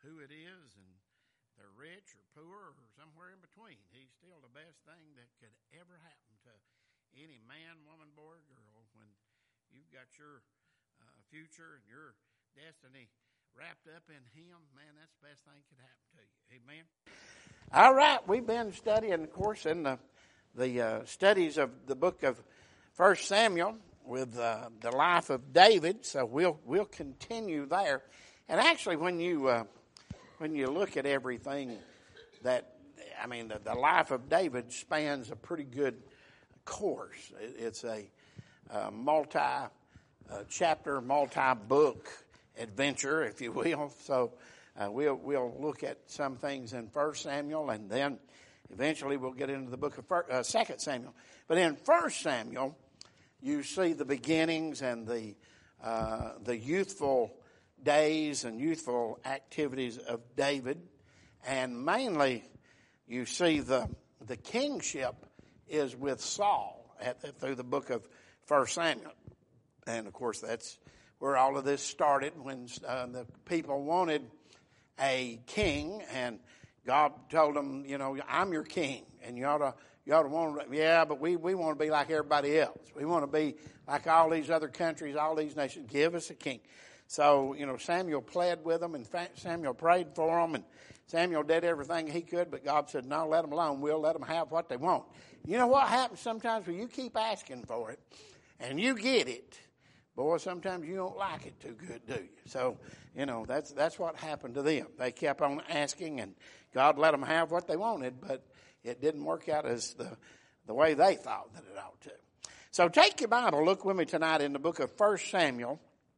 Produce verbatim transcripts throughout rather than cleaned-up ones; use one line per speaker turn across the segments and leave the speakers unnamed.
who it is, and they're rich or poor or somewhere in between. He's still the best thing that could ever happen to any man, woman, boy, or girl when you've got your uh, future and your destiny wrapped up in Him. Man, that's the best thing that could happen to you. Amen. All right, we've been studying, of course, in the the uh, studies of the book of First Samuel with uh, the life of David. So we'll we'll continue there. And actually, when you uh, when you look at everything that, I mean, the, the life of David spans a pretty good course. It, it's a, a multi-chapter, uh, multi-book adventure, if you will. So uh, we'll we'll look at some things in First Samuel, and then eventually we'll get into the book of First, uh, Second Samuel. But in First Samuel, you see the beginnings and the uh, the youthful days and youthful activities of David, and mainly you see the the kingship is with Saul at the, through the book of First Samuel, and of course that's where all of this started when uh, the people wanted a king, and God told them, you know, I'm your king, and you ought to you ought to want to, yeah, but we we want to be like everybody else. We want to be like all these other countries, all these nations. Give us a king. So, you know, Samuel pled with them, and Samuel prayed for them, and Samuel did everything he could, but God said, no, let them alone. We'll let them have what they want. You know what happens sometimes when you keep asking for it, and you get it, boy, sometimes you don't like it too good, do you? So, you know, that's that's what happened to them. They kept on asking, and God let them have what they wanted, but it didn't work out as the, the way they thought that it ought to. So take your Bible, look with me tonight in the book of First Samuel.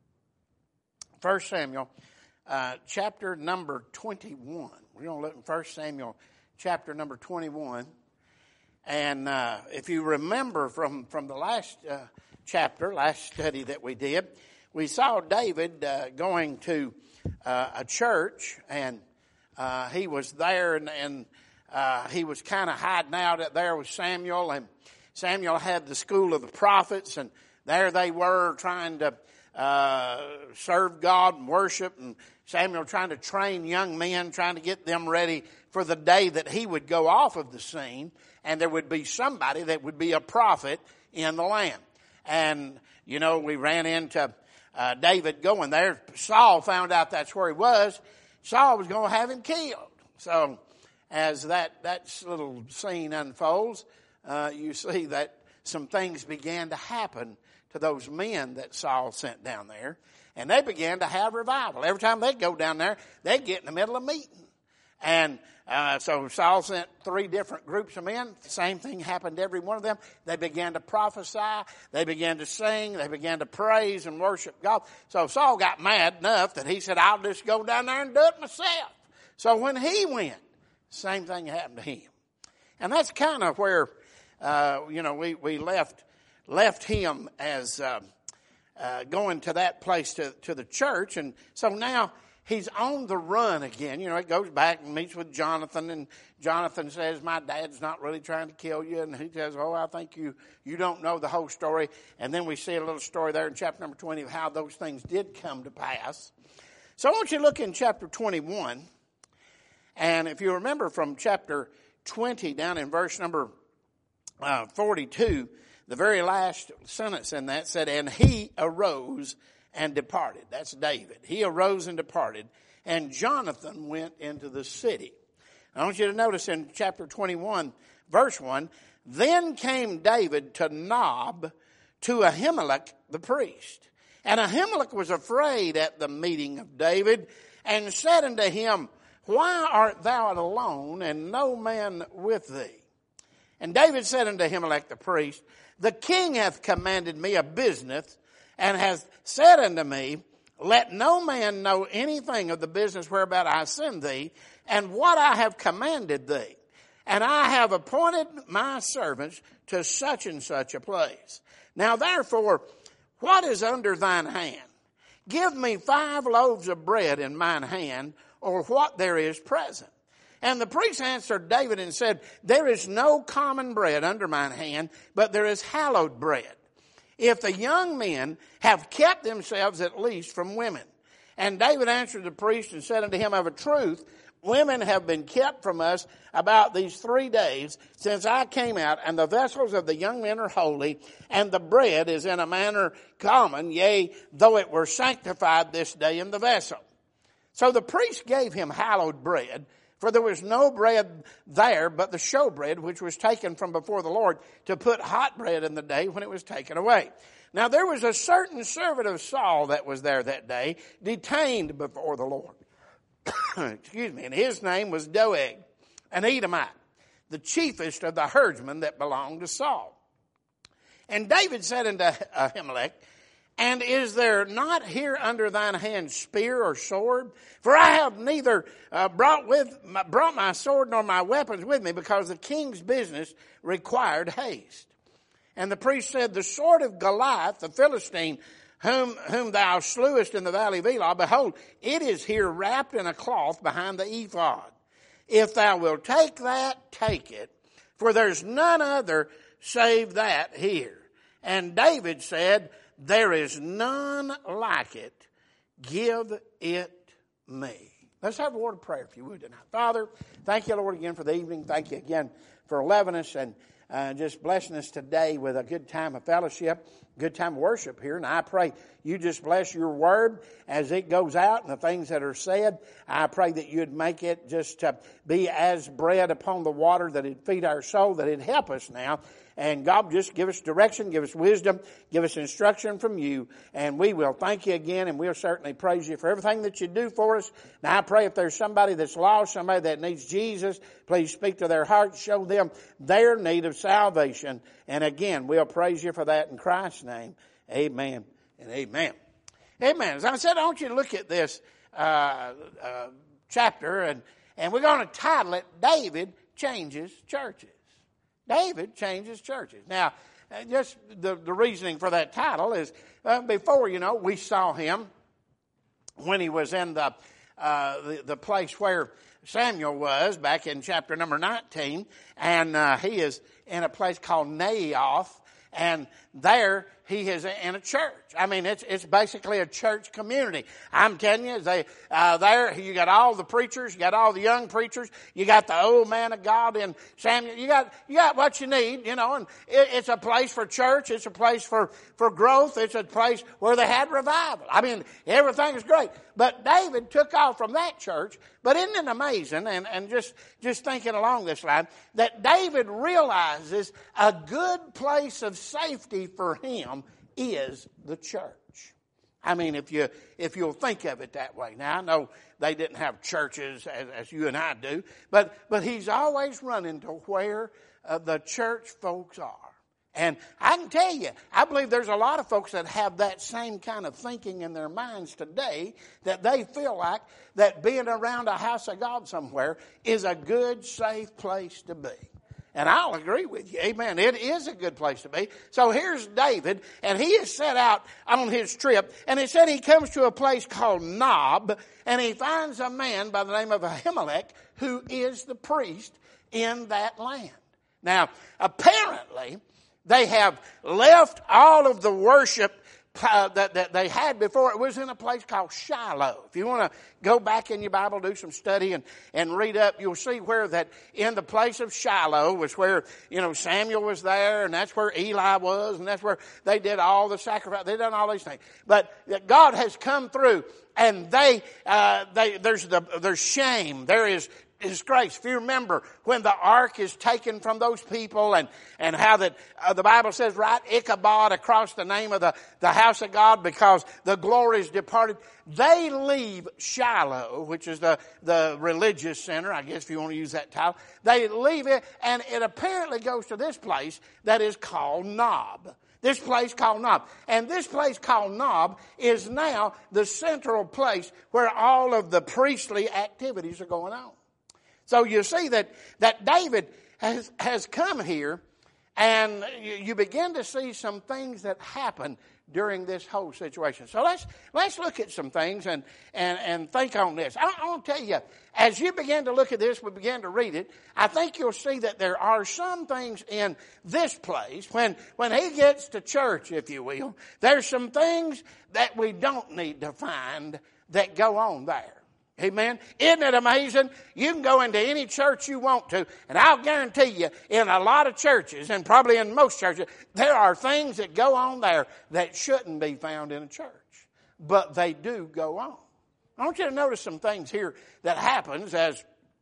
First Samuel, uh, chapter number twenty-one. We're going to look in First Samuel, chapter number twenty-one. And uh, if you remember from, from the last uh, chapter, last study that we did, we saw David uh, going to uh, a church, and uh, he was there, and, and uh, he was kind of hiding out there with Samuel, and Samuel had the school of the prophets, and there they were trying to Uh, serve God and worship, and Samuel trying to train young men, trying to get them ready for the day that he would go off of the scene, and there would be somebody that would be a prophet in the land. And, you know, we ran into uh, David going there. Saul found out that's where he was. Saul was going to have him killed. So as that, that little scene unfolds, uh, you see that some things began to happen to those men that Saul sent down there, and they began to have revival. Every time they'd go down there, they'd get in the middle of a meeting. And uh, so Saul sent three different groups of men. The same thing happened to every one of them. They began to prophesy. They began to sing. They began to praise and worship God. So Saul got mad enough that he said, I'll just go down there and do it myself. So when he went, same thing happened to him. And that's kind of where, uh, you know, we, we left left him as uh, uh, going to that place to, to the church. And so now he's on the run again. You know, he goes back and meets with Jonathan, and Jonathan says, my dad's not really trying to kill you. And he says, oh, I think you, you don't know the whole story. And then we see a little story there in chapter number twenty of how those things did come to pass. So I want you to look in chapter twenty-one. And if you remember from chapter twenty down in verse number uh, forty-two, the very last sentence in that said, and he arose and departed. That's David. He arose and departed, and Jonathan went into the city. I want you to notice in chapter twenty-one, verse one, then came David to Nob to Ahimelech the priest. And Ahimelech was afraid at the meeting of David, and said unto him, why art thou alone, and no man with thee? And David said unto Ahimelech the priest, the king hath commanded me a business, and hath said unto me, let no man know anything of the business whereabout I send thee, and what I have commanded thee. And I have appointed my servants to such and such a place. Now therefore, what is under thine hand? Give me five loaves of bread in mine hand, or what there is present. And the priest answered David and said, there is no common bread under mine hand, but there is hallowed bread. If the young men have kept themselves at least from women. And David answered the priest and said unto him, of a truth, women have been kept from us about these three days since I came out, and the vessels of the young men are holy, and the bread is in a manner common, yea, though it were sanctified this day in the vessel. So the priest gave him hallowed bread, for there was no bread there but the showbread, which was taken from before the Lord to put hot bread in the day when it was taken away. Now there was a certain servant of Saul that was there that day, detained before the Lord. Excuse me. And his name was Doeg, an Edomite, the chiefest of the herdsmen that belonged to Saul. And David said unto Ahimelech, and is there not here under thine hand spear or sword? For I have neither uh, brought with my, brought my sword nor my weapons with me, because the king's business required haste. And the priest said, the sword of Goliath, the Philistine, whom whom thou slewest in the valley of Elah, behold, it is here wrapped in a cloth behind the ephod. If thou wilt take that, take it, for there's none other save that here. And David said, there is none like it. Give it me. Let's have a word of prayer, if you would, tonight. Father, thank you, Lord, again for the evening. Thank you again for loving us and uh, just blessing us today with a good time of fellowship, good time of worship here. And I pray you just bless your word as it goes out and the things that are said. I pray that you'd make it just to be as bread upon the water, that it'd feed our soul, that it'd help us now. And God, just give us direction, give us wisdom, give us instruction from you. And we will thank you again, and we'll certainly praise you for everything that you do for us. Now I pray if there's somebody that's lost, somebody that needs Jesus, please speak to their hearts, show them their need of salvation. And again, we'll praise you for that in Christ's name. Amen and amen. Amen. As I said, I want you to look at this uh, uh, chapter, and, and we're going to title it, David Changes Churches. David changes churches. Now, just the, the reasoning for that title is, uh, before, you know, we saw him when he was in the, uh, the, the place where Samuel was back in chapter number nineteen, and uh, he is in a place called Naioth, and there he is in a church. I mean, it's it's basically a church community. I'm telling you, they uh, there you got all the preachers, you got all the young preachers, you got the old man of God in Samuel. You got you got what you need, you know. And it, it's a place for church. It's a place for for growth. It's a place where they had revival. I mean, everything is great. But David took off from that church. But isn't it amazing? And and just just thinking along this line, that David realizes a good place of safety for him is the church. I mean, if you if you'll think of it that way. Now I know they didn't have churches as, as you and I do, but but he's always running to where uh, the church folks are. And I can tell you, I believe there's a lot of folks that have that same kind of thinking in their minds today, that they feel like that being around a house of God somewhere is a good, safe place to be. And I'll agree with you. Amen. It is a good place to be. So here's David, and he is set out on his trip, and it said he comes to a place called Nob, and he finds a man by the name of Ahimelech, who is the priest in that land. Now, apparently, they have left all of the worship uh, that, that they had before. It was in a place called Shiloh. If you want to go back in your Bible, do some study and, and read up, you'll see where that in the place of Shiloh was where, you know, Samuel was there, and that's where Eli was, and that's where they did all the sacrifice. They done all these things. But God has come through, and they, uh, they, there's the, there's shame. There is disgrace. If you remember when the ark is taken from those people, and, and how that uh, the Bible says, right, Ichabod across the name of the, the house of God, because the glory is departed. They leave Shiloh, which is the, the religious center, I guess if you want to use that title. They leave it, and it apparently goes to this place that is called Nob. This place called Nob. And this place called Nob is now the central place where all of the priestly activities are going on. So you see that, that David has, has come here, and you, you begin to see some things that happen during this whole situation. So let's let's look at some things and, and, and think on this. I, I want to tell you, as you begin to look at this, we begin to read it, I think you'll see that there are some things in this place, when, when he gets to church, if you will, there's some things that we don't need to find that go on there. Amen. Isn't it amazing? You can go into any church you want to, and I'll guarantee you, in a lot of churches, and probably in most churches, there are things that go on there that shouldn't be found in a church. But they do go on. I want you to notice some things here that happens as,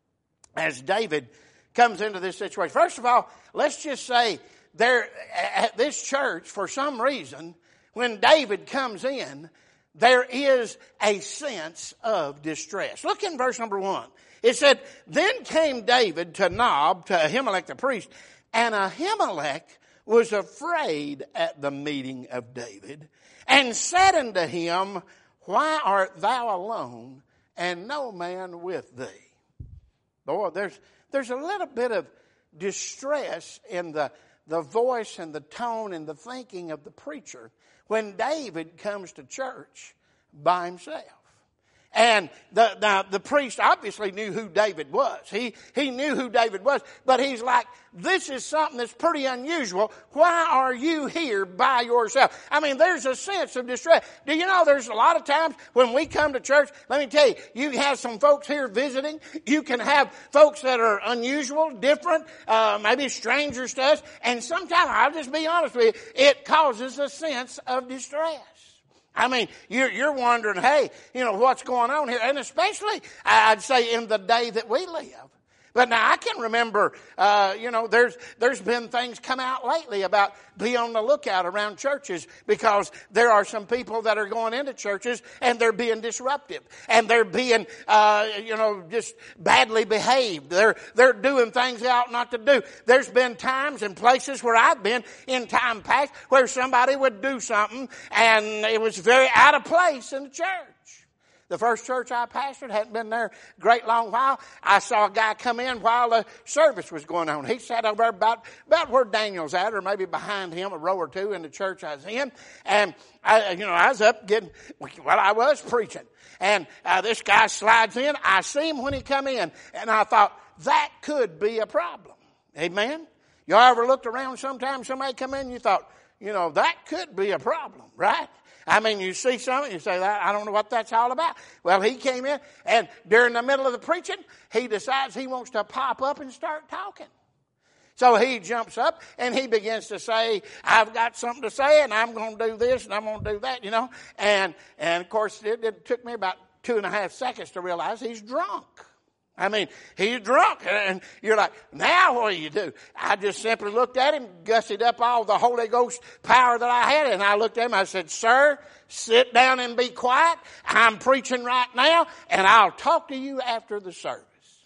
as David comes into this situation. First of all, let's just say there at this church, for some reason, when David comes in, there is a sense of distress. Look in verse number one. It said, then came David to Nob, to Ahimelech the priest, and Ahimelech was afraid at the meeting of David, and said unto him, why art thou alone, and no man with thee? Boy, there's, there's a little bit of distress in the, the voice and the tone and the thinking of the preacher when David comes to church by himself. And the, the, the priest obviously knew who David was. He, he knew who David was. But he's like, this is something that's pretty unusual. Why are you here by yourself? I mean, there's a sense of distress. Do you know there's a lot of times when we come to church, let me tell you, you have some folks here visiting. You can have folks that are unusual, different, uh, maybe strangers to us. And sometimes, I'll just be honest with you, it causes a sense of distress. I mean, you're, you're wondering, hey, you know, what's going on here? And especially, I'd say, in the day that we live. But now I can remember, uh, you know, there's, there's been things come out lately about be on the lookout around churches because there are some people that are going into churches and they're being disruptive and they're being, uh, you know, just badly behaved. They're, they're doing things they ought not to do. There's been times and places where I've been in time past where somebody would do something and it was very out of place in the church. The first church I pastored, hadn't been there a great long while. I saw a guy come in while the service was going on. He sat over there about, about where Daniel's at, or maybe behind him, a row or two in the church I was in. And, I, you know, I was up getting, well, I was preaching. And uh, this guy slides in. I see him when he come in. And I thought, that could be a problem. Amen? You ever looked around sometime, somebody come in, and you thought, you know, that could be a problem, right? I mean, you see something, you say, that I don't know what that's all about. Well, he came in, and during the middle of the preaching, he decides he wants to pop up and start talking. So he jumps up, and he begins to say, I've got something to say, and I'm going to do this, and I'm going to do that, you know. And, and of course, it, it took me about two and a half seconds to realize he's drunk. I mean, he's drunk, and you're like, now what do you do? I just simply looked at him, gussied up all the Holy Ghost power that I had, and I looked at him, I said, sir, sit down and be quiet. I'm preaching right now, and I'll talk to you after the service.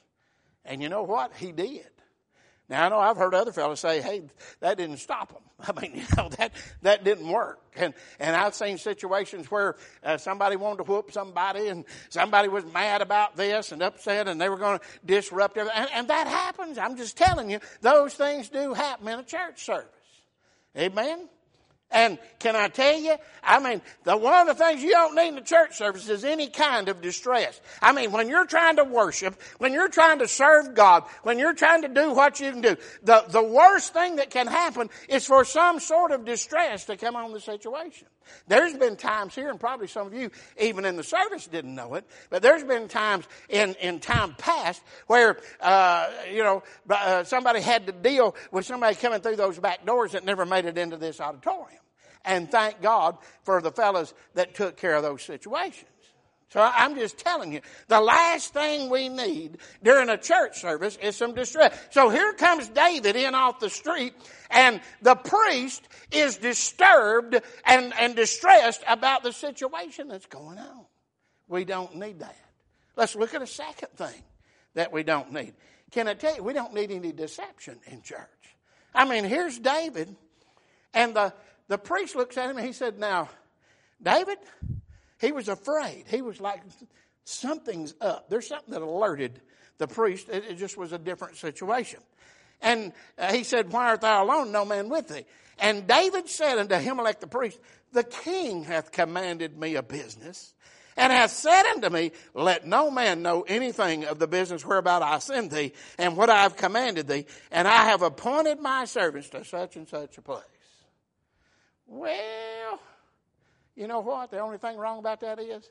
And you know what? He did. Now, I know I've heard other fellows say, hey, that didn't stop him. I mean, you know, that, that didn't work. And, and I've seen situations where uh, somebody wanted to whoop somebody and somebody was mad about this and upset and they were going to disrupt everything. And, and that happens. I'm just telling you, those things do happen in a church service. Amen? And can I tell you, I mean, the, one of the things you don't need in a church service is any kind of distress. I mean, when you're trying to worship, when you're trying to serve God, when you're trying to do what you can do, the, the worst thing that can happen is for some sort of distress to come on the situation. There's been times here, and probably some of you, even in the service, didn't know it, but there's been times in, in time past where, uh, you know, uh, somebody had to deal with somebody coming through those back doors that never made it into this auditorium. And thank God for the fellows that took care of those situations. So I'm just telling you, the last thing we need during a church service is some distress. So here comes David in off the street, and the priest is disturbed and, and distressed about the situation that's going on. We don't need that. Let's look at a second thing that we don't need. Can I tell you, we don't need any deception in church. I mean, here's David, and the, the priest looks at him and he said, now, David, he was afraid. He was like, something's up. There's something that alerted the priest. It, it just was a different situation. And uh, he said, why art thou alone, no man with thee? And David said unto Ahimelech the priest, the king hath commanded me a business, and hath said unto me, let no man know anything of the business whereabout I send thee, and what I have commanded thee, and I have appointed my servants to such and such a place. Well, you know what? The only thing wrong about that is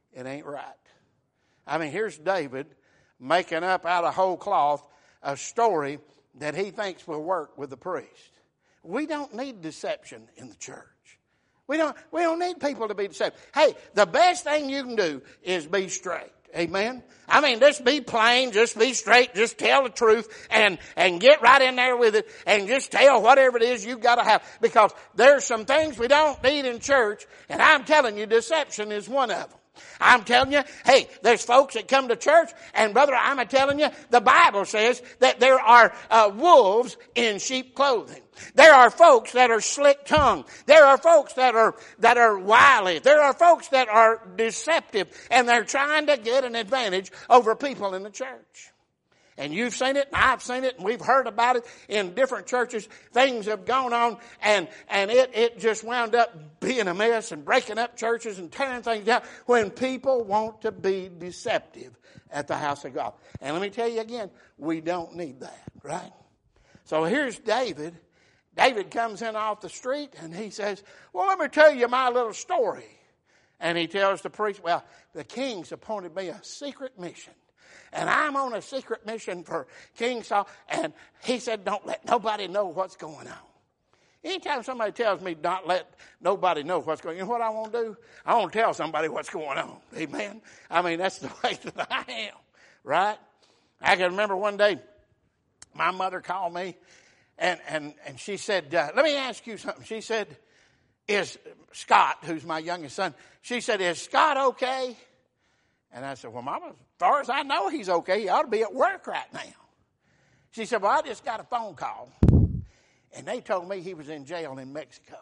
it ain't right. I mean, here's David making up out of whole cloth a story that he thinks will work with the priest. We don't need deception in the church. We don't, we don't need people to be deceived. Hey, the best thing you can do is be straight. Amen? I mean, just be plain, just be straight, just tell the truth and, and get right in there with it and just tell whatever it is you've got to have. Because there's some things we don't need in church, and I'm telling you, deception is one of them. I'm telling you, hey, there's folks that come to church, and brother, I'm telling you, the Bible says that there are uh, wolves in sheep clothing. There are folks that are slick-tongued. There are folks that are that are wily. There are folks that are deceptive, and they're trying to get an advantage over people in the church. And you've seen it, and I've seen it, and we've heard about it in different churches. Things have gone on, and, and it, it just wound up being a mess and breaking up churches and tearing things down when people want to be deceptive at the house of God. And let me tell you again, we don't need that, right? So here's David. David comes in off the street, and he says, well, let me tell you my little story. And he tells the priest, well, the king's appointed me a secret mission. And I'm on a secret mission for King Saul. And he said, don't let nobody know what's going on. Anytime somebody tells me not let nobody know what's going on, you know what I want to do? I want to tell somebody what's going on. Amen? I mean, that's the way that I am. Right? I can remember one day, my mother called me, and, and, and she said, uh, let me ask you something. She said, is Scott, who's my youngest son, she said, is Scott okay? And I said, well, Mama, as far as I know, he's okay. He ought to be at work right now. She said, well, I just got a phone call, and they told me he was in jail in Mexico.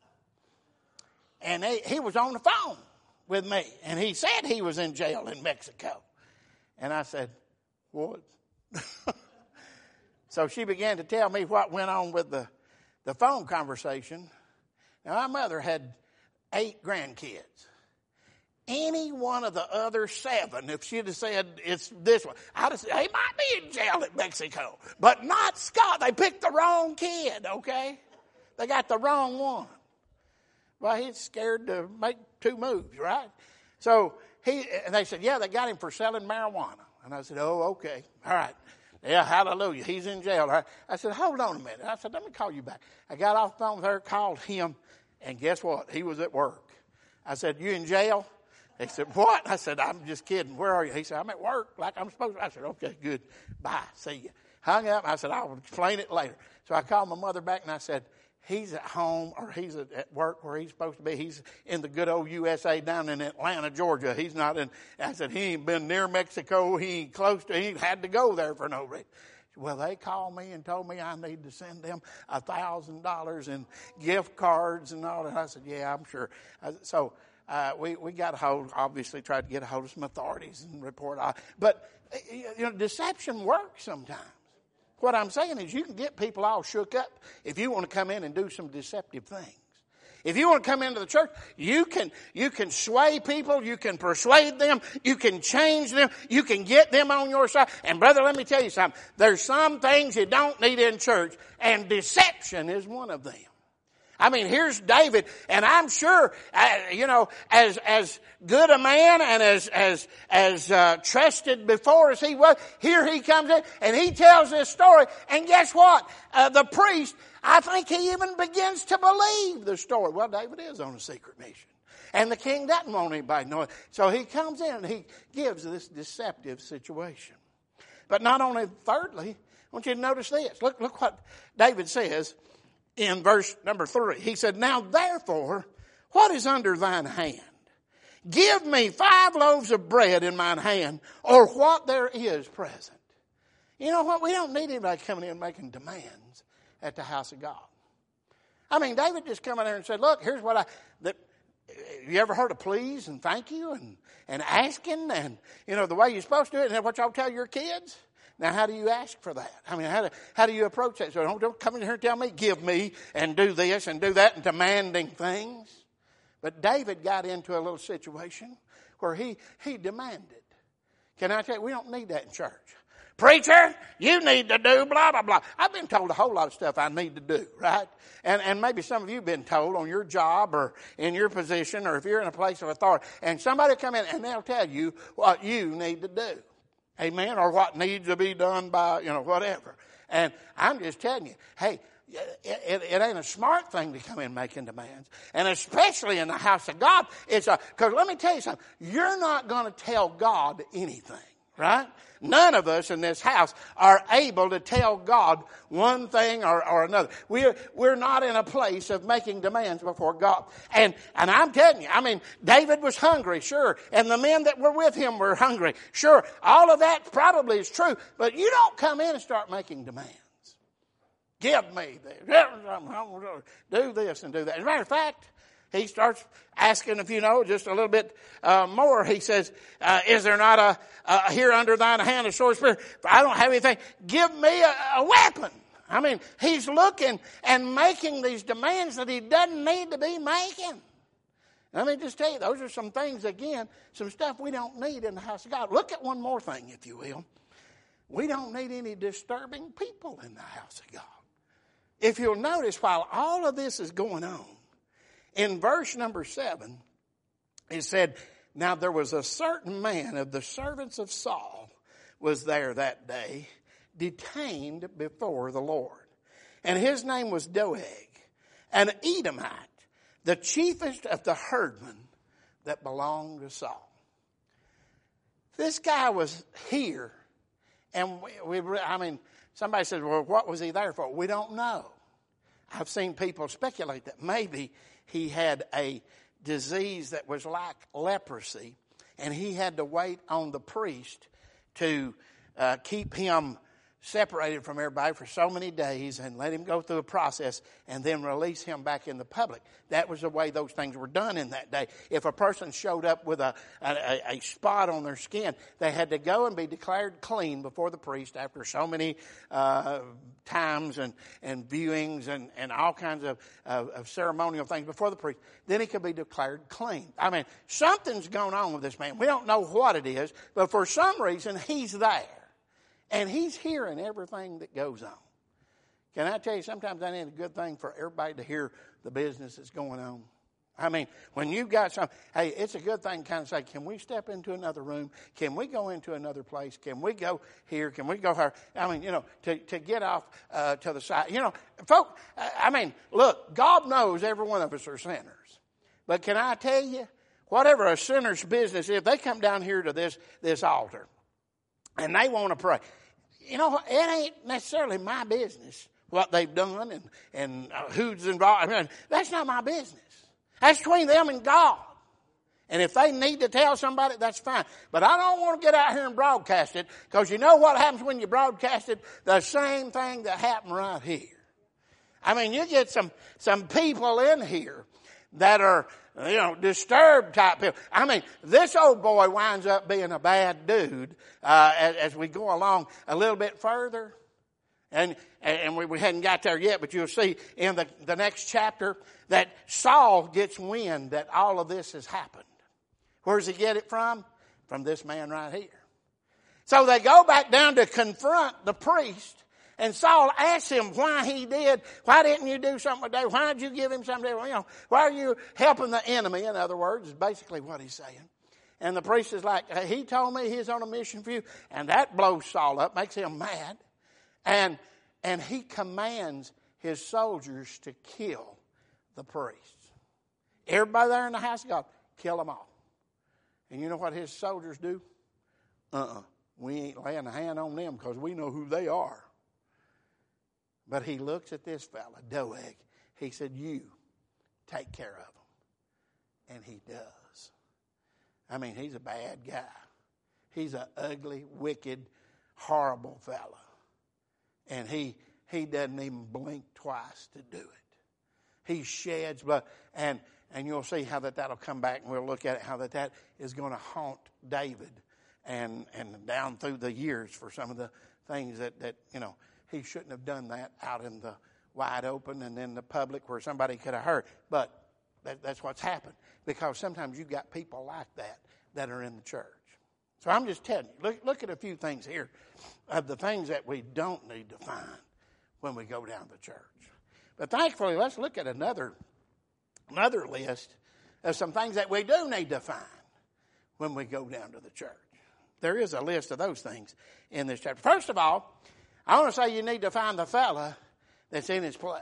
And they, he was on the phone with me, and he said he was in jail in Mexico. And I said, what? So she began to tell me what went on with the, the phone conversation. Now, my mother had eight grandkids. Any one of the other seven, if she'd have said it's this one, I'd have said, he might be in jail in Mexico. But not Scott. They picked the wrong kid, okay? They got the wrong one. Well, he's scared to make two moves, right? So he, and they said, yeah, they got him for selling marijuana. And I said, oh, okay. All right. Yeah, hallelujah. He's in jail. All right. I said, hold on a minute. I said, let me call you back. I got off the phone with her, called him, and guess what? He was at work. I said, you in jail? He said, what? I said, I'm just kidding. Where are you? He said, I'm at work like I'm supposed to. I said, okay, good. Bye. See you. Hung up. I said, I'll explain it later. So I called my mother back and I said, he's at home or he's at work where he's supposed to be. He's in the good old U S A down in Atlanta, Georgia. He's not in. I said, he ain't been near Mexico. He ain't close to, he ain't had to go there for no reason. Well, they called me and told me I need to send them a thousand dollars in gift cards and all that. I said, yeah, I'm sure. I, so, Uh, we, we got a hold, obviously tried to get a hold of some authorities and report out. But, you know, deception works sometimes. What I'm saying is you can get people all shook up if you want to come in and do some deceptive things. If you want to come into the church, you can, you can sway people, you can persuade them, you can change them, you can get them on your side. And brother, let me tell you something. There's some things you don't need in church, and deception is one of them. I mean, here's David, and I'm sure, uh, you know, as as good a man and as as as uh, trusted before as he was, here he comes in and he tells this story. And guess what? Uh, the priest, I think he even begins to believe the story. Well, David is on a secret mission, and the king doesn't want anybody to know it. So he comes in and he gives this deceptive situation. But not only, thirdly, I want you to notice this. Look, look what David says. In verse number three, he said, now therefore, what is under thine hand? Give me five loaves of bread in mine hand, or what there is present. You know what? We don't need anybody coming in and making demands at the house of God. I mean, David just come in there and said, look, here's what I, that, you ever heard of please and thank you and, and asking and, you know, the way you're supposed to do it, and that's what y'all tell your kids? Now, how do you ask for that? I mean, how do, how do you approach that? So don't, don't come in here and tell me, give me, and do this and do that, and demanding things. But David got into a little situation where he, he demanded. Can I tell you, we don't need that in church. Preacher, you need to do blah, blah, blah. I've been told a whole lot of stuff I need to do, right? And, and maybe some of you have been told on your job or in your position or if you're in a place of authority. And somebody will come in and they'll tell you what you need to do. Amen? Or what needs to be done by, you know, whatever. And I'm just telling you, hey, It, it, it ain't a smart thing to come in making demands. And especially in the house of God, it's a, because let me tell you something. You're not going to tell God anything, right? None of us in this house are able to tell God one thing or, or another. We're, we're not in a place of making demands before God. And, and I'm telling you, I mean, David was hungry, sure. And the men that were with him were hungry, sure. All of that probably is true. But you don't come in and start making demands. Give me this. Do this and do that. As a matter of fact, he starts asking, if you know, just a little bit uh, more. He says, uh, is there not a, a here under thine hand a sword spear? I don't have anything. Give me a, a weapon. I mean, he's looking and making these demands that he doesn't need to be making. Let me just tell you, those are some things, again, some stuff we don't need in the house of God. Look at one more thing, if you will. We don't need any disturbing people in the house of God. If you'll notice, while all of this is going on, in verse number seven, it said, now there was a certain man of the servants of Saul was there that day, detained before the Lord. And his name was Doeg, an Edomite, the chiefest of the herdmen that belonged to Saul. This guy was here, and we, we I mean, somebody says, well, what was he there for? We don't know. I've seen people speculate that maybe he had a disease that was like leprosy, and he had to wait on the priest to uh, keep him separated from everybody for so many days and let him go through a process and then release him back in the public. That was the way those things were done in that day. If a person showed up with a, a, a spot on their skin, they had to go and be declared clean before the priest after so many uh, times and, and viewings and, and all kinds of, of, of ceremonial things before the priest. Then he could be declared clean. I mean, something's going on with this man. We don't know what it is, but for some reason he's there. And he's hearing everything that goes on. Can I tell you, sometimes that ain't a good thing for everybody to hear the business that's going on. I mean, when you've got some, hey, it's a good thing to kind of say, can we step into another room? Can we go into another place? Can we go here? Can we go here? I mean, you know, to, to get off uh, to the side. You know, folk, I mean, look, God knows every one of us are sinners. But can I tell you, whatever a sinner's business is, they come down here to this, this altar and they want to pray. You know, it ain't necessarily my business what they've done and, and uh, who's involved. I mean, that's not my business. That's between them and God. And if they need to tell somebody, that's fine. But I don't want to get out here and broadcast it, because you know what happens when you broadcast it? The same thing that happened right here. I mean, you get some, some people in here that are, you know, disturbed type people. I mean, this old boy winds up being a bad dude uh, as, as we go along a little bit further. And and we, we hadn't got there yet, but you'll see in the, the next chapter that Saul gets wind that all of this has happened. Where does he get it from? From this man right here. So they go back down to confront the priest. And Saul asks him why he did. Why didn't you do something today? Why did you give him something? You know, why are you helping the enemy? In other words, is basically what he's saying. And the priest is like, hey, he told me he's on a mission for you. And that blows Saul up, makes him mad. And, and he commands his soldiers to kill the priests. Everybody there in the house of God, kill them all. And you know what his soldiers do? Uh-uh. We ain't laying a hand on them because we know who they are. But he looks at this fella, Doeg. He said, you take care of them. And he does. I mean, he's a bad guy. He's an ugly, wicked, horrible fella. And he he doesn't even blink twice to do it. He sheds blood. And, and you'll see how that that'll come back, and we'll look at it, how that that is going to haunt David and, and down through the years for some of the things that, that, you know, he shouldn't have done that out in the wide open and in the public where somebody could have heard. But that, that's what's happened. Because sometimes you've got people like that that are in the church. So I'm just telling you, look, look at a few things here of the things that we don't need to find when we go down to church. But thankfully, let's look at another, another list of some things that we do need to find when we go down to the church. There is a list of those things in this chapter. First of all, I want to say you need to find the fella that's in his place.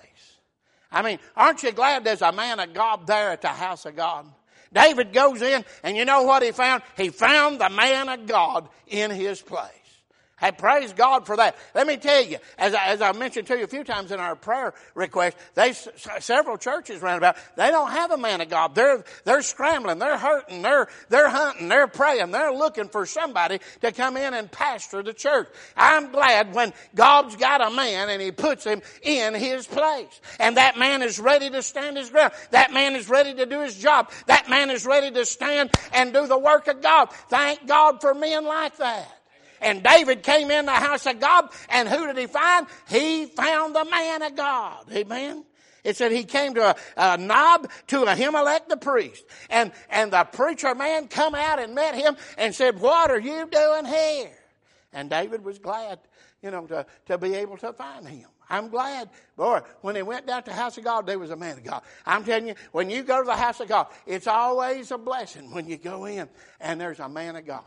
I mean, aren't you glad there's a man of God there at the house of God? David goes in, and you know what he found? He found the man of God in his place. Hey, praise God for that. Let me tell you, as I, as I mentioned to you a few times in our prayer request, they several churches around about, they don't have a man of God. They're they're scrambling, they're hurting, they're they're hunting, they're praying, they're looking for somebody to come in and pastor the church. I'm glad when God's got a man and He puts him in his place, and that man is ready to stand his ground. That man is ready to do his job. That man is ready to stand and do the work of God. Thank God for men like that. And David came in the house of God, and who did he find? He found the man of God. Amen. It said he came to a, a Nob, to Ahimelech the priest. And, and the preacher man come out and met him and said, what are you doing here? And David was glad, you know, to, to be able to find him. I'm glad, boy, when they went down to the house of God, there was a man of God. I'm telling you, when you go to the house of God, it's always a blessing when you go in and there's a man of God.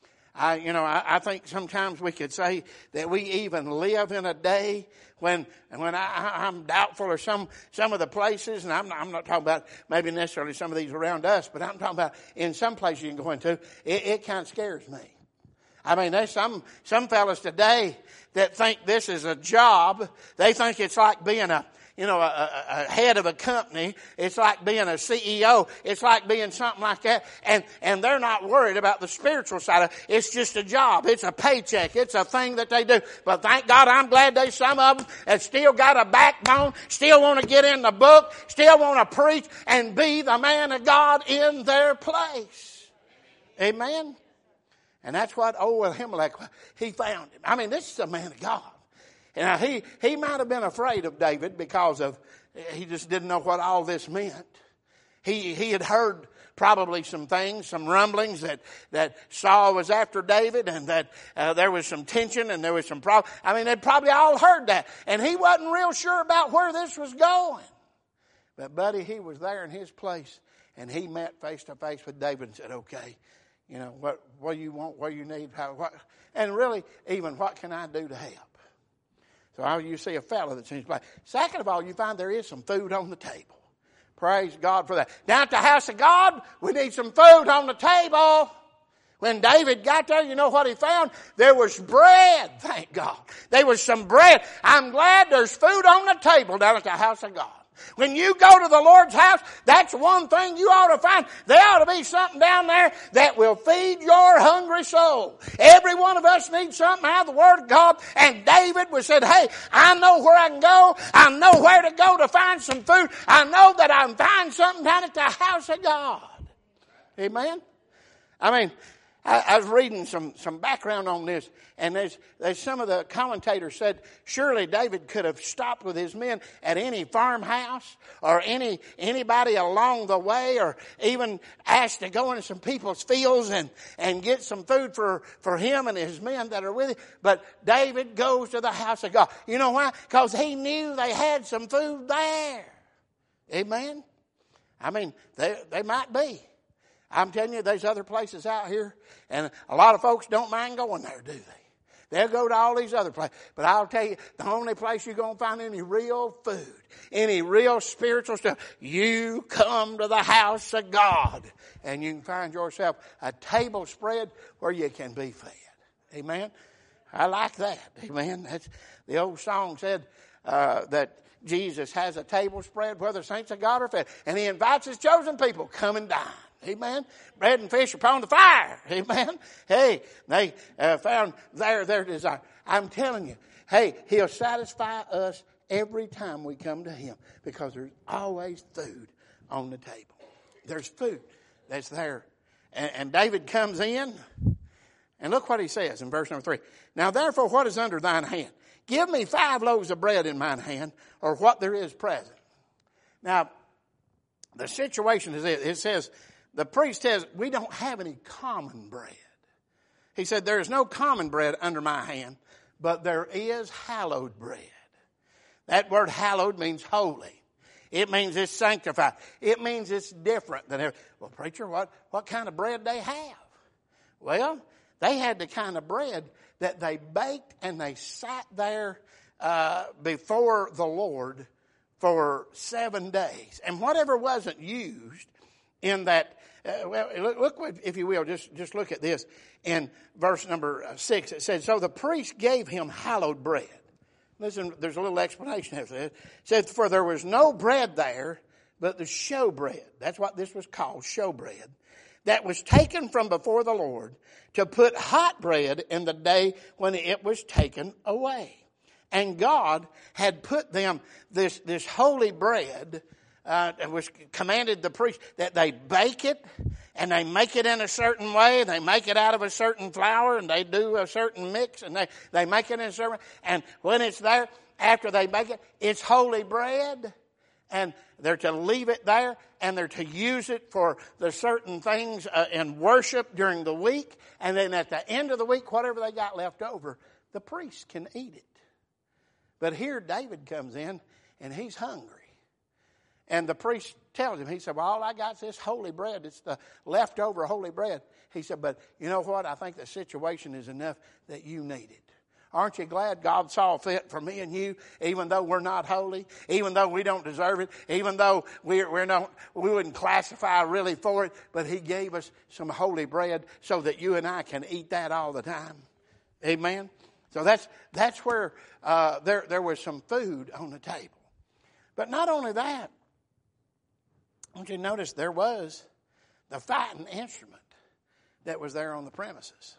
I, you know, I, I think sometimes we could say that we even live in a day when, when I, I'm doubtful of some, some of the places, and I'm not, I'm not talking about maybe necessarily some of these around us, but I'm talking about in some places you can go into, it, it kind of scares me. I mean, there's some, some fellas today that think this is a job. They think it's like being a, you know, a, a head of a company. It's like being a C E O. It's like being something like that. And, and they're not worried about the spiritual side of it. It's just a job. It's a paycheck. It's a thing that they do. But thank God, I'm glad there's some of them that still got a backbone, still want to get in the book, still want to preach and be the man of God in their place. Amen. And that's what old Ahimelech, he found him. I mean, this is a man of God. And he, he might have been afraid of David because of, he just didn't know what all this meant. He, he had heard probably some things, some rumblings that, that Saul was after David, and that uh, there was some tension and there was some problem. I mean, they'd probably all heard that. And he wasn't real sure about where this was going. But buddy, he was there in his place, and he met face to face with David and said, okay, you know, what, what do you want, what do you need, how, what, and really, even what can I do to help? So you see a fellow that's in his place. Second of all, you find there is some food on the table. Praise God for that. Down at the house of God, we need some food on the table. When David got there, you know what he found? There was bread, thank God. There was some bread. I'm glad there's food on the table down at the house of God. When you go to the Lord's house, that's one thing you ought to find. There ought to be something down there that will feed your hungry soul. Every one of us needs something out of the Word of God. And David was said, hey, I know where I can go. I know where to go to find some food. I know that I can find something down at the house of God. Amen? I mean, I, I was reading some, some background on this, and there's, there's some of the commentators said, surely David could have stopped with his men at any farmhouse or any anybody along the way, or even asked to go into some people's fields and, and get some food for, for him and his men that are with him. But David goes to the house of God. You know why? Because he knew they had some food there. Amen? I mean, they, they might be. I'm telling you, there's other places out here, and a lot of folks don't mind going there, do they? They'll go to all these other places. But I'll tell you, the only place you're going to find any real food, any real spiritual stuff, you come to the house of God, and you can find yourself a table spread where you can be fed. Amen? I like that. Amen? That's, the old song said uh, that Jesus has a table spread where the saints of God are fed, and He invites His chosen people, come and dine. Amen. Bread and fish upon the fire. Amen. Hey, they uh, found their, their desire. I'm telling you, hey, He'll satisfy us every time we come to Him, because there's always food on the table. There's food that's there. And, and David comes in, and look what he says in verse number three. Now therefore, what is under thine hand? Give me five loaves of bread in mine hand, or what there is present. Now, the situation is this. It says, the priest says, we don't have any common bread. He said, there is no common bread under my hand, but there is hallowed bread. That word hallowed means holy. It means it's sanctified. It means it's different than every. Well, preacher, what, what kind of bread they have? Well, they had the kind of bread that they baked and they sat there uh, before the Lord for seven days. And whatever wasn't used in that, uh, well, look, look, if you will, just, just look at this. In verse number six, it says, so the priest gave him hallowed bread. Listen, there's a little explanation after this. It says, for there was no bread there, but the showbread. That's what this was called, showbread. That was taken from before the Lord to put hot bread in the day when it was taken away. And God had put them this, this holy bread, uh, and was commanded the priest that they bake it and they make it in a certain way. They make it out of a certain flour and they do a certain mix and they, they make it in a certain way. And when it's there, after they bake it, it's holy bread. And they're to leave it there and they're to use it for the certain things uh, in worship during the week. And then at the end of the week, whatever they got left over, the priest can eat it. But here David comes in and he's hungry. And the priest tells him, he said, well, all I got is this holy bread. It's the leftover holy bread. He said, but you know what? I think the situation is enough that you need it. Aren't you glad God saw fit for me and you, even though we're not holy, even though we don't deserve it, even though we're, we're not, we wouldn't classify really for it, but he gave us some holy bread so that you and I can eat that all the time. Amen? So that's, that's where uh, there, there was some food on the table. But not only that, I want you to notice there was the fighting instrument that was there on the premises.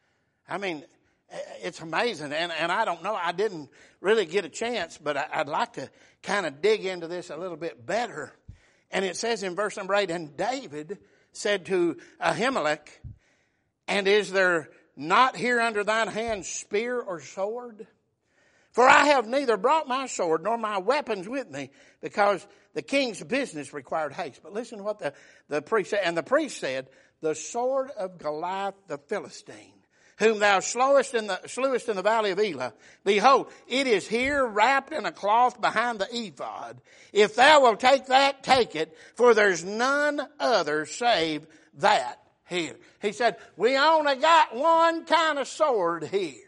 I mean, it's amazing, and, and I don't know, I didn't really get a chance, but I, I'd like to kind of dig into this a little bit better. And it says in verse number eight, and David said to Ahimelech, and is there not here under thine hand spear or sword? For I have neither brought my sword nor my weapons with me, because the king's business required haste. But listen to what the, the priest said. And the priest said, the sword of Goliath the Philistine, whom thou slowest in the, slewest in the valley of Elah, behold, it is here wrapped in a cloth behind the ephod. If thou wilt take that, take it, for there's none other save that here. He said, we only got one kind of sword here.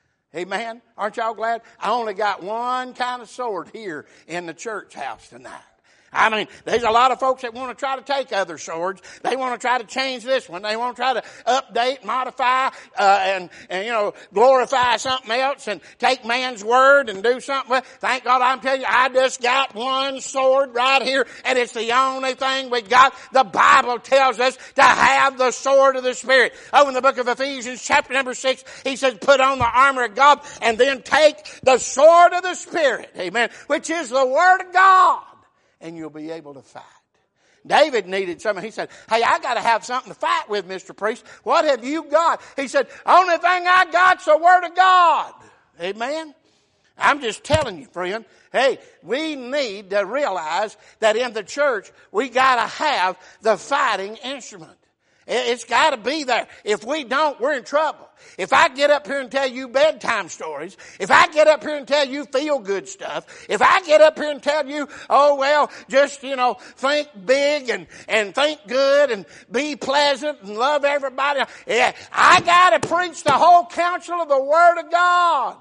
Amen. Aren't y'all glad? I only got one kind of sword here in the church house tonight. I mean, there's a lot of folks that want to try to take other swords. They want to try to change this one. They want to try to update, modify, uh, and, and, you know, glorify something else and take man's word and do something with. Thank God I'm telling you, I just got one sword right here, and it's the only thing we got. The Bible tells us to have the sword of the Spirit. Oh, in the book of Ephesians, chapter number six, he says, put on the armor of God and then take the sword of the Spirit. Amen. Which is the word of God. And you'll be able to fight. David needed something. He said, hey, I got to have something to fight with, Mister Priest. What have you got? He said, only thing I got's the Word of God. Amen? I'm just telling you, friend. Hey, we need to realize that in the church, we got to have the fighting instrument. It's got to be there. If we don't, we're in trouble. If I get up here and tell you bedtime stories, if I get up here and tell you feel-good stuff, if I get up here and tell you, oh, well, just, you know, think big and, and think good and be pleasant and love everybody, yeah, I got to preach the whole counsel of the Word of God.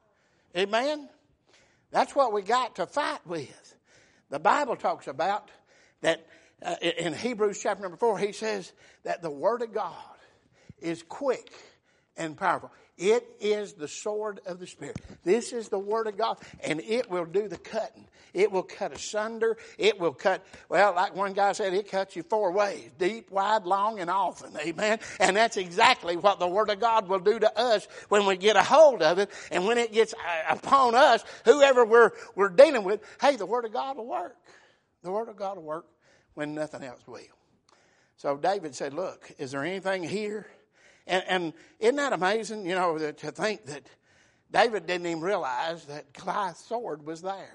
Amen? That's what we got to fight with. The Bible talks about that. Uh, in Hebrews chapter number four, he says that the Word of God is quick and powerful. It is the sword of the Spirit. This is the Word of God, and it will do the cutting. It will cut asunder. It will cut, well, like one guy said, it cuts you four ways, deep, wide, long, and often. Amen? And that's exactly what the Word of God will do to us when we get a hold of it, and when it gets upon us, whoever we're, we're dealing with, hey, the Word of God will work. The Word of God will work when nothing else will. So David said, look, is there anything here? And, and isn't that amazing, you know, that, to think that David didn't even realize that Goliath's sword was there.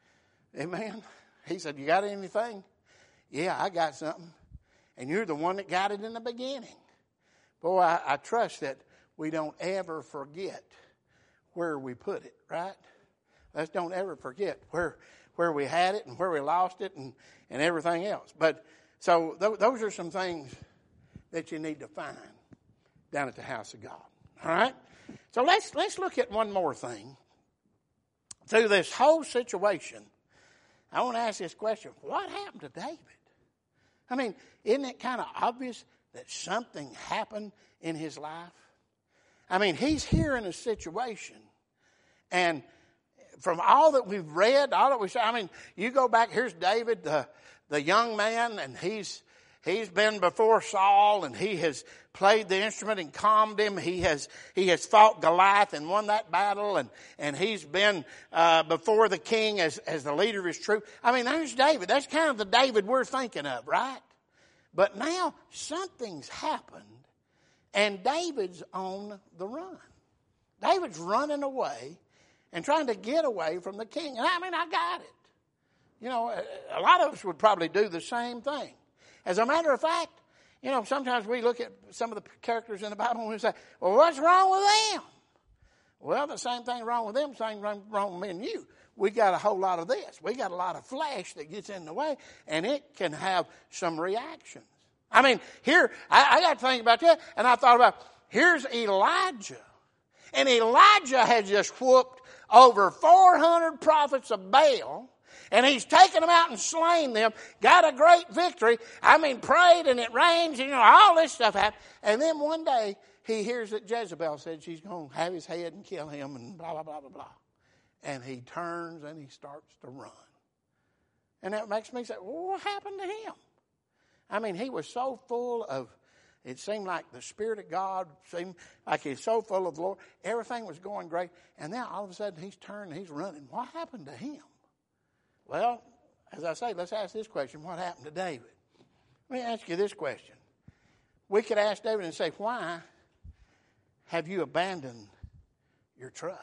Amen. He said, you got anything? Yeah, I got something. And you're the one that got it in the beginning. Boy, I, I trust that we don't ever forget where we put it, right? Let's don't ever forget where where we had it and where we lost it and, and everything else. But so th- those are some things that you need to find down at the house of God. All right? So let's let's look at one more thing. Through this whole situation, I want to ask this question. What happened to David? I mean, isn't it kind of obvious that something happened in his life? I mean, he's here in a situation, and from all that we've read, all that we say, I mean, you go back, here's David, the, the young man, and he's he's been before Saul, and he has played the instrument and calmed him. He has he has fought Goliath and won that battle, and, and he's been uh, before the king as, as the leader of his troop. I mean, there's David. That's kind of the David we're thinking of, right? But now something's happened, and David's on the run. David's running away and trying to get away from the king. And I mean, I got it. You know, a lot of us would probably do the same thing. As a matter of fact, you know, sometimes we look at some of the characters in the Bible and we say, well, what's wrong with them? Well, the same thing wrong with them, same thing wrong with me and you. We got a whole lot of this. We got a lot of flesh that gets in the way, and it can have some reactions. I mean, here, I, I got to think about that, and I thought about, here's Elijah. And Elijah had just whooped over four hundred prophets of Baal, and he's taken them out and slain them, got a great victory. I mean, prayed and it rains, and, you know, all this stuff happened. And then one day, he hears that Jezebel said she's going to have his head and kill him and blah, blah, blah, blah, blah. And he turns and he starts to run. And that makes me say, well, what happened to him? I mean, he was so full of, it seemed like the Spirit of God, seemed like he's so full of the Lord. Everything was going great. And now all of a sudden he's turned and he's running. What happened to him? Well, as I say, let's ask this question. What happened to David? Let me ask you this question. We could ask David and say, why have you abandoned your trust?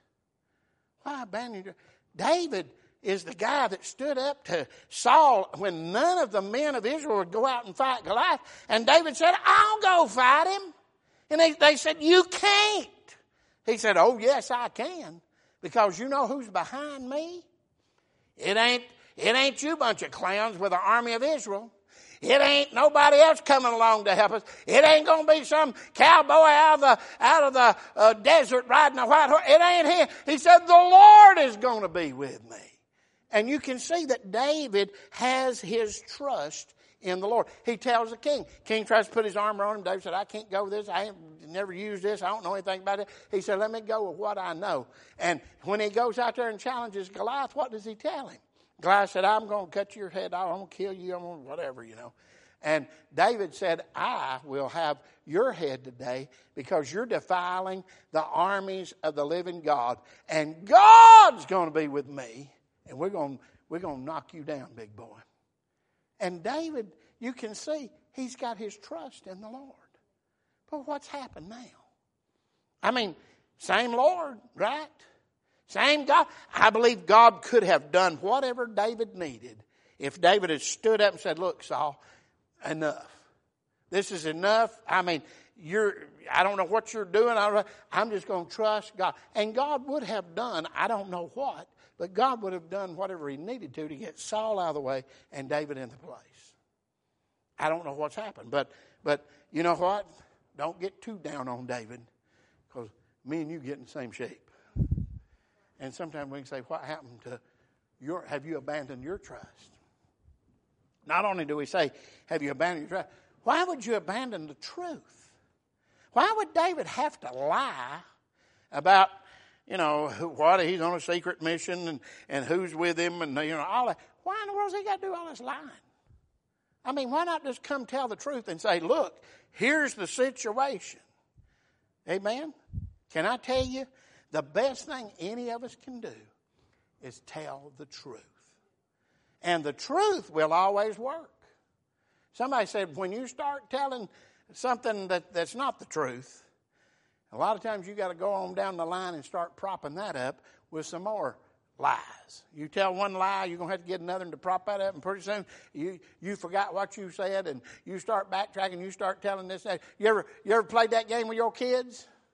Why abandon your trust? David is the guy that stood up to Saul when none of the men of Israel would go out and fight Goliath. And David said, I'll go fight him. And they, they said, you can't. He said, oh, yes, I can. Because you know who's behind me? It ain't, it ain't you bunch of clowns with an army of Israel. It ain't nobody else coming along to help us. It ain't going to be some cowboy out of the, out of the uh, desert riding a white horse. It ain't him. He said, the Lord is going to be with me. And you can see that David has his trust in the Lord. He tells the king. King tries to put his armor on him. David said, I can't go with this. I ain't never used this. I don't know anything about it. He said, let me go with what I know. And when he goes out there and challenges Goliath, what does he tell him? Goliath said, I'm going to cut your head off. I'm going to kill you. I'm going to whatever, you know. And David said, I will have your head today because you're defiling the armies of the living God. And God's going to be with me. And we're going, we're going to knock you down, big boy. And David, you can see, he's got his trust in the Lord. But what's happened now? I mean, same Lord, right? Same God. I believe God could have done whatever David needed if David had stood up and said, look, Saul, enough. This is enough. I mean, you're, I don't know what you're doing. I'm just going to trust God. And God would have done, I don't know what, but God would have done whatever he needed to to get Saul out of the way and David in the place. I don't know what's happened. But, but you know what? Don't get too down on David because me and you get in the same shape. And sometimes we can say, what happened to your, have you abandoned your trust? Not only do we say, have you abandoned your trust, why would you abandon the truth? Why would David have to lie about, you know, what he's on a secret mission and, and who's with him and, you know, all that? Why in the world has he got to do all this lying? I mean, why not just come tell the truth and say, look, here's the situation. Amen? Can I tell you, the best thing any of us can do is tell the truth. And the truth will always work. Somebody said, when you start telling something that, that's not the truth, a lot of times you got to go on down the line and start propping that up with some more lies. You tell one lie, you're going to have to get another one to prop that up, and pretty soon you, you forgot what you said, and you start backtracking, you start telling this, that. You ever, you ever played that game with your kids?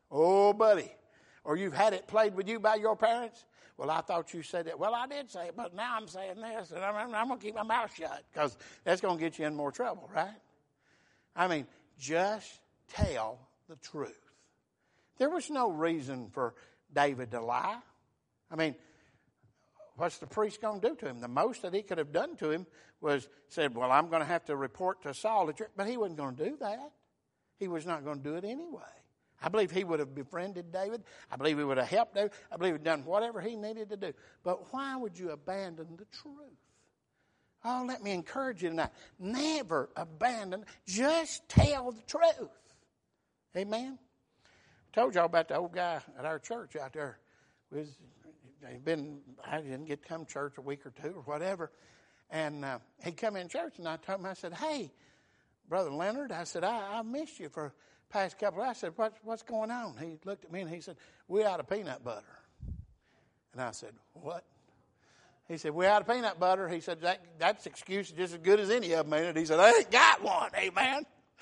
Oh, buddy. Or you've had it played with you by your parents. Well, I thought you said that. Well, I did say it, but now I'm saying this, and I'm, I'm going to keep my mouth shut because that's going to get you in more trouble, right? I mean, just tell the truth. There was no reason for David to lie. I mean, what's the priest going to do to him? The most that he could have done to him was said, well, I'm going to have to report to Saul. But he wasn't going to do that. He was not going to do it anyway. I believe he would have befriended David. I believe he would have helped David. I believe he would have done whatever he needed to do. But why would you abandon the truth? Oh, let me encourage you tonight. Never abandon. Just tell the truth. Amen? I told y'all about the old guy at our church out there. Was he'd been, I didn't get to come to church a week or two or whatever. And uh, he'd come in church, and I told him, I said, hey, Brother Leonard, I said, I, I missed you for past couple of, I said, what, what's going on? He looked at me and he said, we're out of peanut butter. And I said, what? He said, we're out of peanut butter. He said, that, that's excuse just as good as any of them, ain't it? He said, I ain't got one, amen.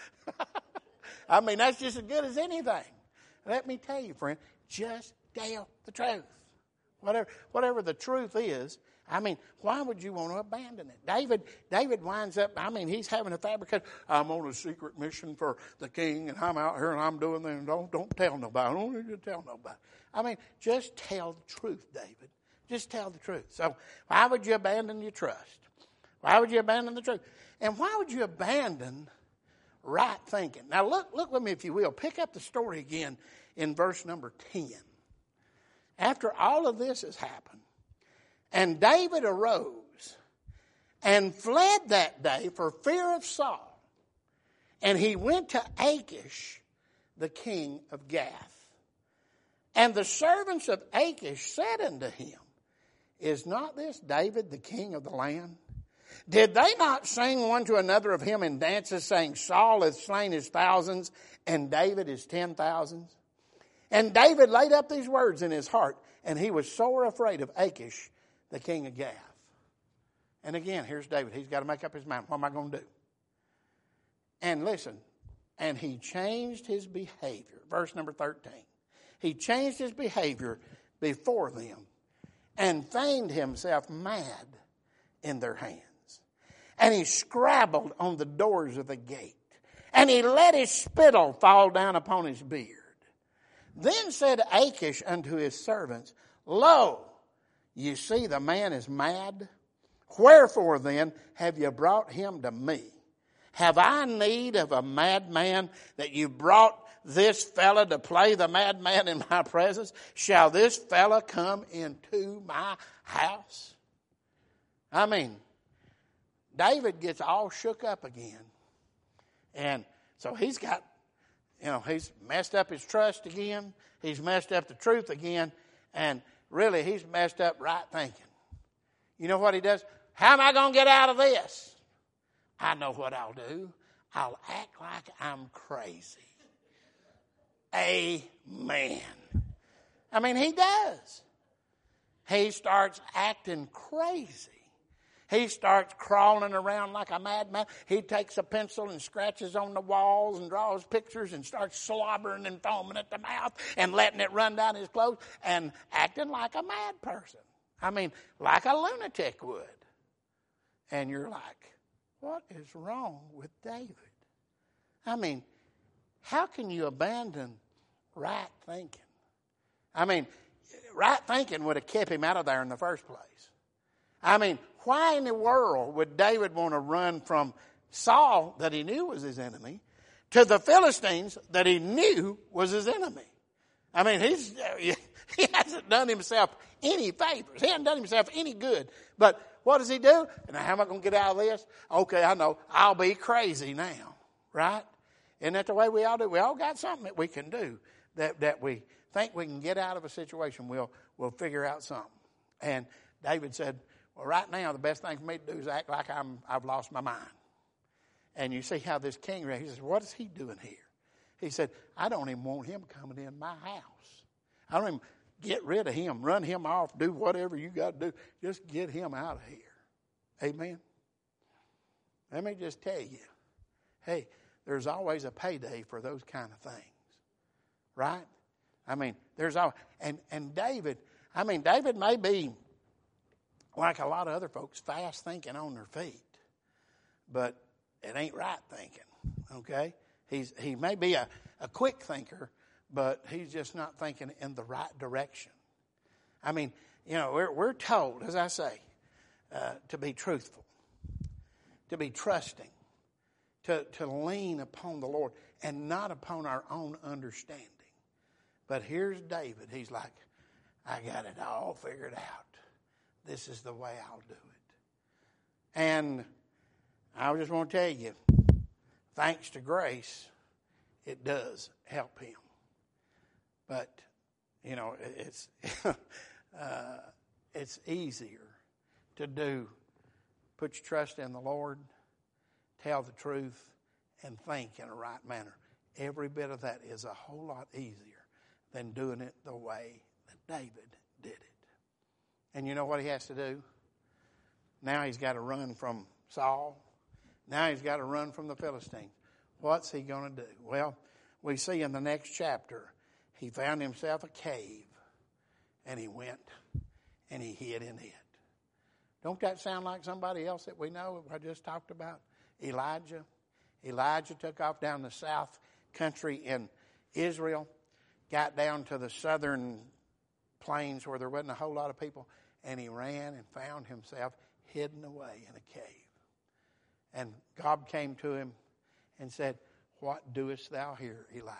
I mean, that's just as good as anything. Let me tell you, friend, just tell the truth. Whatever, whatever the truth is, I mean, why would you want to abandon it? David, David winds up, I mean, he's having a fabrication. I'm on a secret mission for the king, and I'm out here, and I'm doing this. Don't, don't tell nobody. Don't need to tell nobody. I mean, just tell the truth, David. Just tell the truth. So why would you abandon your trust? Why would you abandon the truth? And why would you abandon right thinking? Now, look, look with me, if you will. Pick up the story again in verse number ten. After all of this has happened, and David arose and fled that day for fear of Saul. And he went to Achish, the king of Gath. And the servants of Achish said unto him, is not this David the king of the land? Did they not sing one to another of him in dances, saying, Saul hath slain his thousands, and David his ten thousands? And David laid up these words in his heart, and he was sore afraid of Achish, the king of Gath. And again, here's David. He's got to make up his mind. What am I going to do? And listen, and he changed his behavior. Verse number thirteen. He changed his behavior before them and feigned himself mad in their hands. And he scrabbled on the doors of the gate. And he let his spittle fall down upon his beard. Then said Achish unto his servants, Lo, you see the man is mad. Wherefore then have you brought him to me? Have I need of a madman that you brought this fella to play the madman in my presence? Shall this fella come into my house? I mean, David gets all shook up again. And so he's got, you know, he's messed up his trust again. He's messed up the truth again. And really, he's messed up right thinking. You know what he does? How am I going to get out of this? I know what I'll do. I'll act like I'm crazy. Amen. I mean, he does. He starts acting crazy. He starts crawling around like a madman. He takes a pencil and scratches on the walls and draws pictures and starts slobbering and foaming at the mouth and letting it run down his clothes and acting like a mad person. I mean, like a lunatic would. And you're like, what is wrong with David? I mean, how can you abandon right thinking? I mean, right thinking would have kept him out of there in the first place. I mean, why in the world would David want to run from Saul, that he knew was his enemy, to the Philistines that he knew was his enemy? I mean, he's he hasn't done himself any favors. He hasn't done himself any good. But what does he do? And how am I going to get out of this? Okay, I know. I'll be crazy now. Right? Isn't that the way we all do? We all got something that we can do that, that we think we can get out of a situation. We'll, we'll figure out something. And David said, well, right now, the best thing for me to do is act like I'm, I've lost my mind. And you see how this king, he says, what is he doing here? He said, I don't even want him coming in my house. I don't even get rid of him, run him off, do whatever you got to do. Just get him out of here. Amen? Let me just tell you, hey, there's always a payday for those kind of things. Right? I mean, there's all, and, and David, I mean, David may be, like a lot of other folks, fast thinking on their feet. But it ain't right thinking, okay? He's He may be a, a quick thinker, but he's just not thinking in the right direction. I mean, you know, we're, we're told, as I say, uh, to be truthful, to be trusting, to, to lean upon the Lord and not upon our own understanding. But here's David. He's like, I got it all figured out. This is the way I'll do it. And I just want to tell you, thanks to grace, it does help him. But, you know, it's uh, it's easier to do, put your trust in the Lord, tell the truth, and think in a right manner. Every bit of that is a whole lot easier than doing it the way that David did it. And you know what he has to do? Now he's got to run from Saul. Now he's got to run from the Philistines. What's he going to do? Well, we see in the next chapter, he found himself a cave, and he went and he hid in it. Don't that sound like somebody else that we know I just talked about? Elijah. Elijah took off down the south country in Israel, got down to the southern plains where there wasn't a whole lot of people, and he ran and found himself hidden away in a cave. And God came to him and said, what doest thou here, Elijah?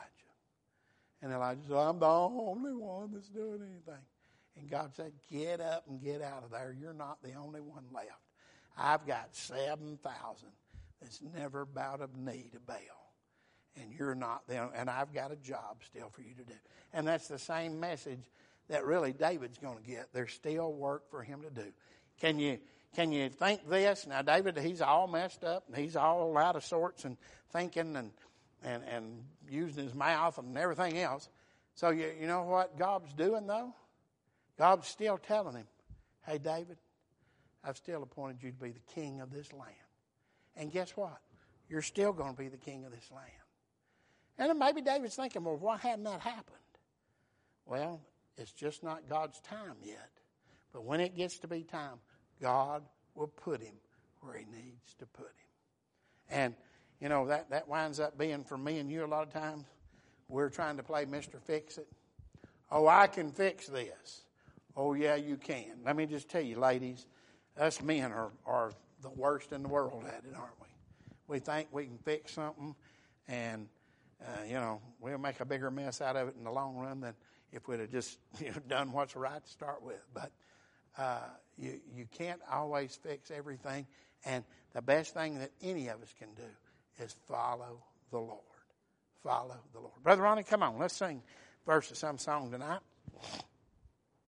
And Elijah said, I'm the only one that's doing anything. And God said, get up and get out of there. You're not the only one left. I've got seven thousand that's never bowed a knee to Baal. And you're not the only, and I've got a job still for you to do. And that's the same message that really David's going to get. There's still work for him to do. Can you Can you think this? Now, David, he's all messed up, and he's all out of sorts and thinking and and, and using his mouth and everything else. So, you, you know what God's doing, though? God's still telling him, hey, David, I've still appointed you to be the king of this land. And guess what? You're still going to be the king of this land. And then maybe David's thinking, well, why hadn't that happened? Well, it's just not God's time yet. But when it gets to be time, God will put him where he needs to put him. And, you know, that, that winds up being for me and you a lot of times. We're trying to play Mister Fix-It. Oh, I can fix this. Oh, yeah, you can. Let me just tell you, ladies, us men are, are the worst in the world at it, aren't we? We think we can fix something, and, uh, you know, we'll make a bigger mess out of it in the long run than if we'd have just you know, done what's right to start with. But uh, you, you can't always fix everything, and the best thing that any of us can do is follow the Lord. Follow the Lord. Brother Ronnie, come on, let's sing verse of some song tonight.